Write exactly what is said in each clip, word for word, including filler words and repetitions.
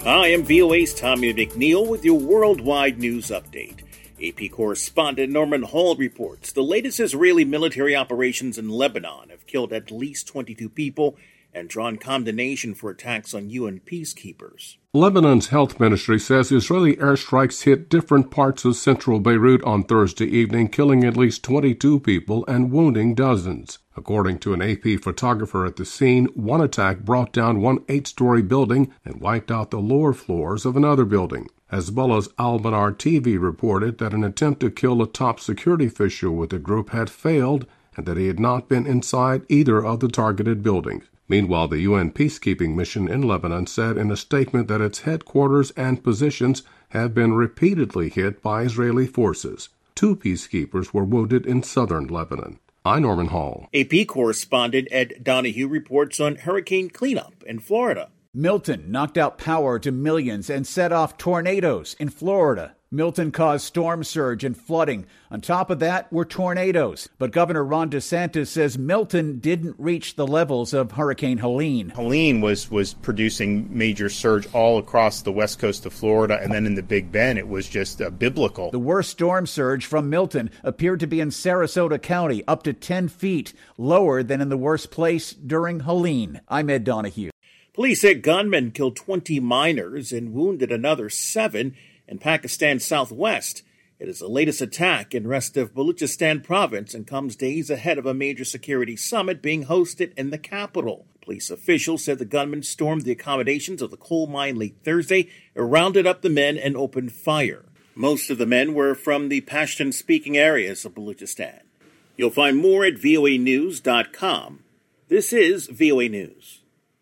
I am V O A's Tommy McNeil with your worldwide news update. A P correspondent Norman Hall reports the latest Israeli military operations in Lebanon have killed at least twenty-two people and drawn condemnation for attacks on U N peacekeepers. Lebanon's health ministry says Israeli airstrikes hit different parts of central Beirut on Thursday evening, killing at least twenty-two people and wounding dozens. According to an A P photographer at the scene, one attack brought down one eight-story building and wiped out the lower floors of another building. Hezbollah's Al-Manar T V reported that an attempt to kill a top security official with the group had failed and that he had not been inside either of the targeted buildings. Meanwhile, the U N peacekeeping mission in Lebanon said in a statement that its headquarters and positions have been repeatedly hit by Israeli forces. Two peacekeepers were wounded in southern Lebanon. I'm Norman Hall. A P correspondent Ed Donahue reports on hurricane cleanup in Florida. Milton knocked out power to millions and set off tornadoes in Florida. Milton caused storm surge and flooding. On top of that were tornadoes. But Governor Ron DeSantis says Milton didn't reach the levels of Hurricane Helene. Helene was, was producing major surge all across the west coast of Florida, and then in the Big Bend, it was just uh, biblical. The worst storm surge from Milton appeared to be in Sarasota County, up to ten feet, lower than in the worst place during Helene. I'm Ed Donahue. Police said gunmen killed twenty minors and wounded another seven in Pakistan's southwest. It is the latest attack in rest of Balochistan province and comes days ahead of a major security summit being hosted in the capital. Police officials said the gunmen stormed the accommodations of the coal mine late Thursday, rounded up the men, and opened fire. Most of the men were from the Pashtun-speaking areas of Balochistan. You'll find more at V O A news dot com. This is V O A News.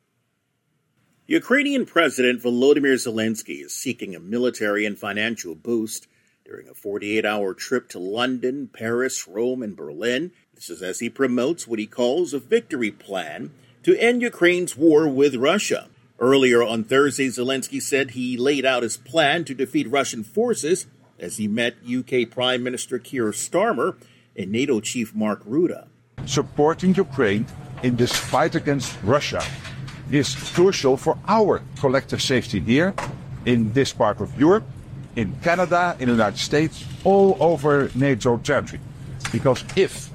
Ukrainian President Volodymyr Zelensky is seeking a military and financial boost during a forty-eight hour trip to London, Paris, Rome, and Berlin. This is as he promotes what he calls a victory plan to end Ukraine's war with Russia. Earlier on Thursday, Zelensky said he laid out his plan to defeat Russian forces as he met U K Prime Minister Keir Starmer and NATO Chief Mark Rutte. Supporting Ukraine in this fight against Russia is crucial for our collective safety here in this part of Europe, in Canada, in the United States, all over NATO territory. Because if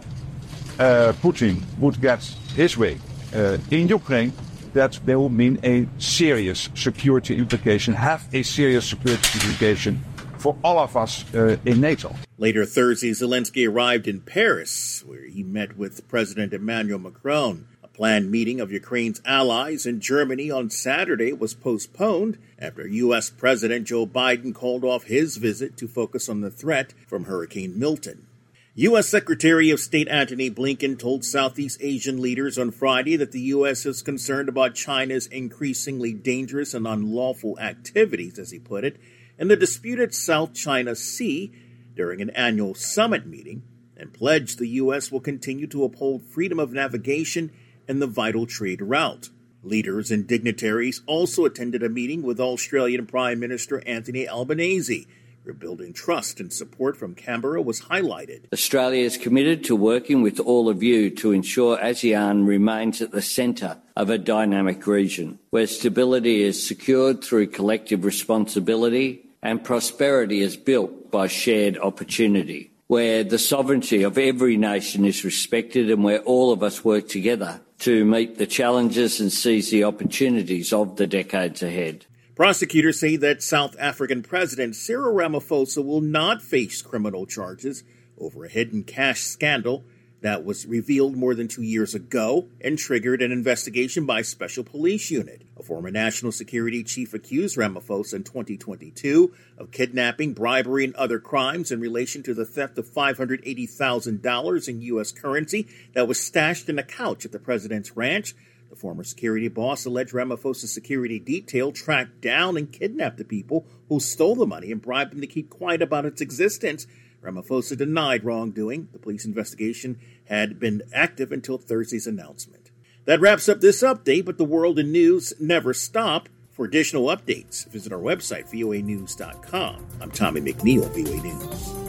uh, Putin would get his way uh, in Ukraine, that will mean a serious security implication, have a serious security implication for all of us uh, in NATO. Later Thursday, Zelensky arrived in Paris, where he met with President Emmanuel Macron. A planned meeting of Ukraine's allies in Germany on Saturday was postponed after U S President Joe Biden called off his visit to focus on the threat from Hurricane Milton. U S Secretary of State Antony Blinken told Southeast Asian leaders on Friday that the U S is concerned about China's increasingly dangerous and unlawful activities, as he put it, in the disputed South China Sea during an annual summit meeting, and pledged the U S will continue to uphold freedom of navigation and the vital trade route. Leaders and dignitaries also attended a meeting with Australian Prime Minister Anthony Albanese. Rebuilding trust and support from Canberra was highlighted. Australia is committed to working with all of you to ensure ASEAN remains at the centre of a dynamic region, where stability is secured through collective responsibility and prosperity is built by shared opportunity, where the sovereignty of every nation is respected and where all of us work together to meet the challenges and seize the opportunities of the decades ahead. Prosecutors say that South African President Cyril Ramaphosa will not face criminal charges over a hidden cash scandal that was revealed more than two years ago and triggered an investigation by a special police unit. A former national security chief accused Ramaphosa in twenty twenty-two of kidnapping, bribery, and other crimes in relation to the theft of five hundred eighty thousand dollars in U S currency that was stashed in a couch at the president's ranch. The former security boss alleged Ramaphosa's security detail tracked down and kidnapped the people who stole the money and bribed them to keep quiet about its existence. Ramaphosa denied wrongdoing. The police investigation had been active until Thursday's announcement. That wraps up this update, but the world and news never stop. For additional updates, visit our website, V O A news dot com. I'm Tommy McNeil, V O A News.